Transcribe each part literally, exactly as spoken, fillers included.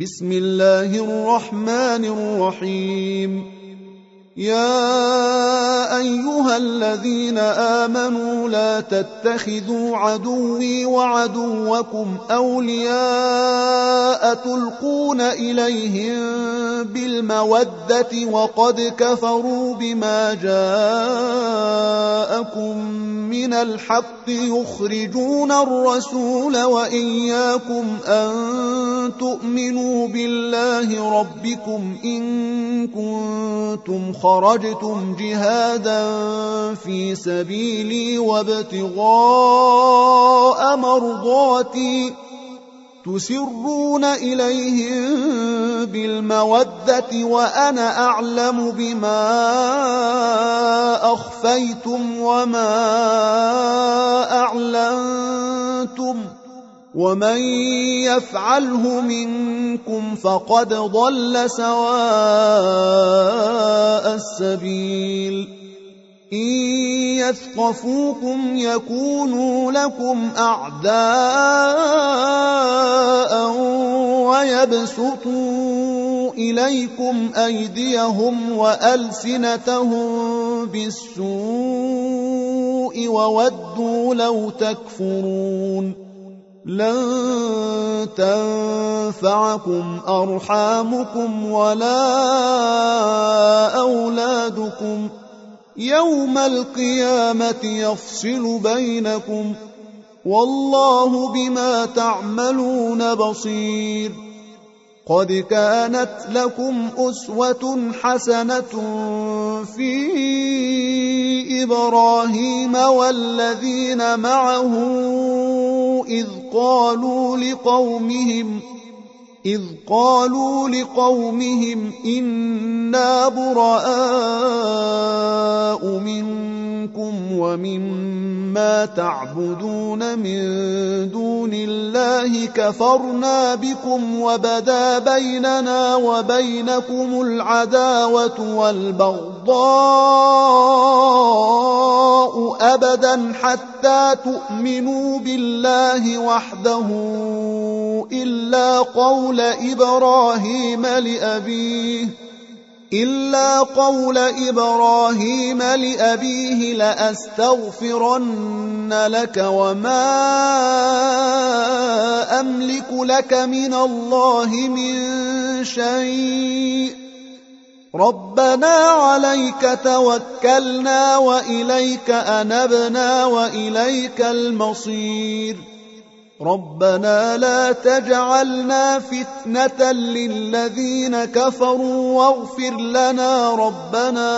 بسم الله الرحمن الرحيم. يا أيها الذين آمنوا لا تتخذوا عدوي وعدوكم أولياء تلقون إليهم بالمودة وقد كفروا بما جاءكم من الحق يخرجون الرسول وإياكم أن تؤمنوا بالله ربكم إن كنتم خرجتم جهادا في سبيلي وابتغاء مرضاتي تسرون إليهم بالمودة وأنا أعلم بما أخفيتم وما أعلنتم ومن يفعله منكم فقد ضل سواء السبيل. إن يثقفوكم يكونوا لكم أعداء ويبسطوا إليكم أيديهم وألسنتهم بالسوء وودوا لو تكفرون. لن تنفعكم أرحامكم ولا أولادكم يوم القيامة يفصل بينكم والله بما تعملون بصير. قد كانت لكم أسوة حسنة في إبراهيم والذين معه إذ قالوا لقومهم إذ قالوا لقومهم إنا براء منكم ومما تعبدون من دون الله كفرنا بكم وبدا بيننا وبينكم العداوة والبغضاء أبدا حتى تؤمنوا بالله وحده إلا قول إبراهيم لأبيه إلا قول إبراهيم لأبيه لأستغفرن لك وما أملك لك من الله من شيء ربنا عليك توكلنا وإليك أنبنا وإليك المصير. ربنا لا تجعلنا فتنة للذين كفروا واغفر لنا ربنا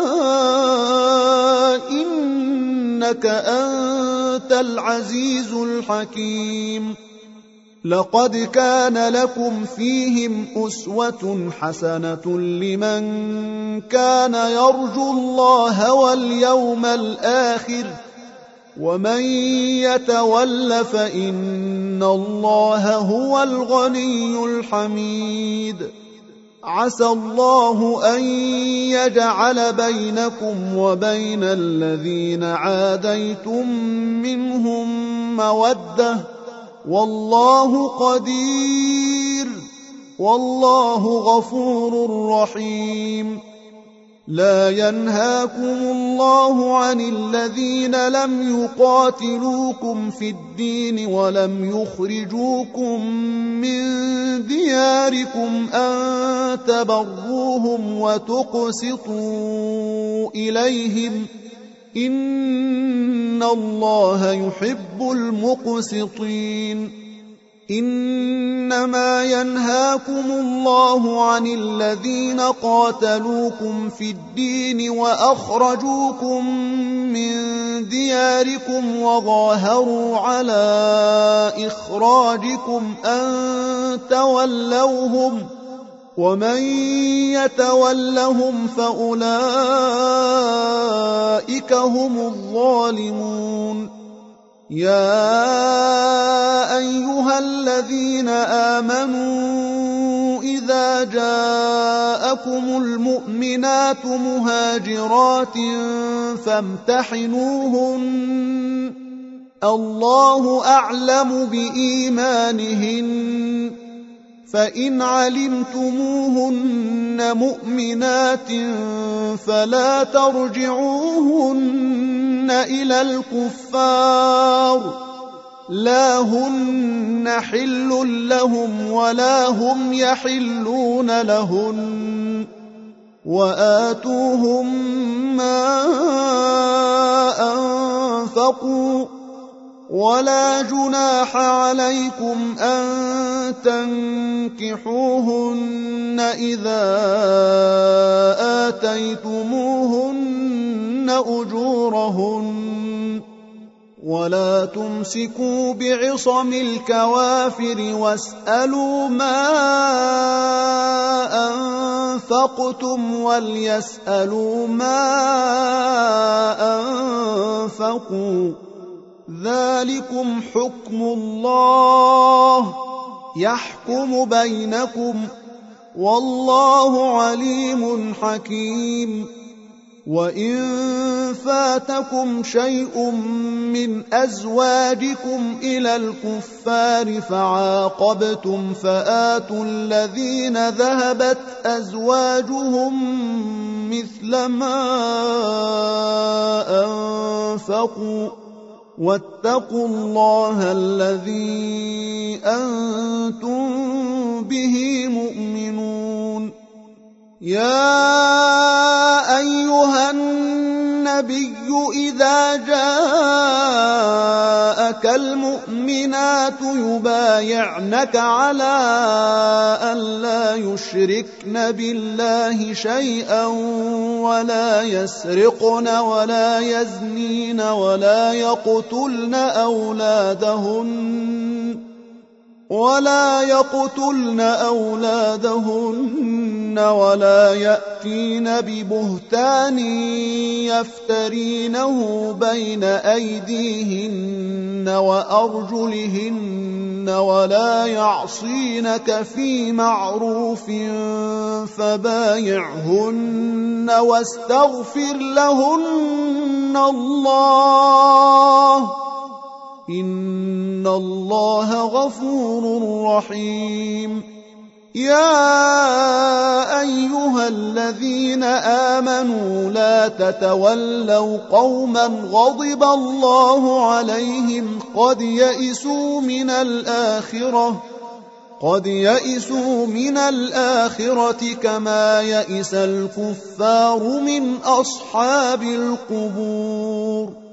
إنك أنت العزيز الحكيم. لقد كان لكم فيهم أسوة حسنة لمن كان يرجو الله واليوم الآخر ومن يتول فإن الله هو الغني الحميد. عسى الله أن يجعل بينكم وبين الذين عاديتم منهم مودة والله قدير والله غفور رحيم. لا ينهاكم الله عن الذين لم يقاتلوكم في الدين ولم يخرجوكم من دياركم أن تبروهم وتقسطوا إليهم إن الله يحب المقسطين. إنما ينهاكم الله عن الذين قاتلوكم في الدين وأخرجوكم من دياركم وظاهروا على إخراجكم أن تولوهم ومن يتولهم فأولئك هم الظالمون. يا أيها الذين آمنوا إذا جاءكم المؤمنات مهاجرات فامتحنوهن الله أعلم بإيمانهن فإن علمتموهن مؤمنات فلا ترجعوهن إلى الكفار لا هن حل لهم ولا هم يحلون لهن وآتوهم ما أنفقوا ولا جناح عليكم أن تنكحوهن إذا آتيتموهن أجورهن ولا تمسكوا بعصم الكوافر واسألوا ما أنفقتم وليسألوا ما أنفقوا ذلكم حكم الله يحكم بينكم والله عليم حكيم وإن فاتكم شيء من أزواجكم إلى الكفار فعاقبتم فآتوا الذين ذهبت أزواجهم مثل ما أنفقوا واتقوا الله الذي أنتم به مؤمنون يا أيها النبي إذا جاءك المؤمنات يبايعنك على أن لا يشركن بالله شيئا ولا يسرقن ولا يزنين ولا يقتلن أولادهن ولا يقتلن أولادهن ولا يأتين ببهتان يفترينه بين أيديهن وأرجلهن ولا يعصينك في معروف فبايعهن واستغفر لهن الله إن الله غفور رحيم يا أيها الذين آمنوا لا تتولوا قوما غضب الله عليهم قد يئسوا من الآخرة قد يئسوا من الآخرة كما يئس الكفار من أصحاب القبور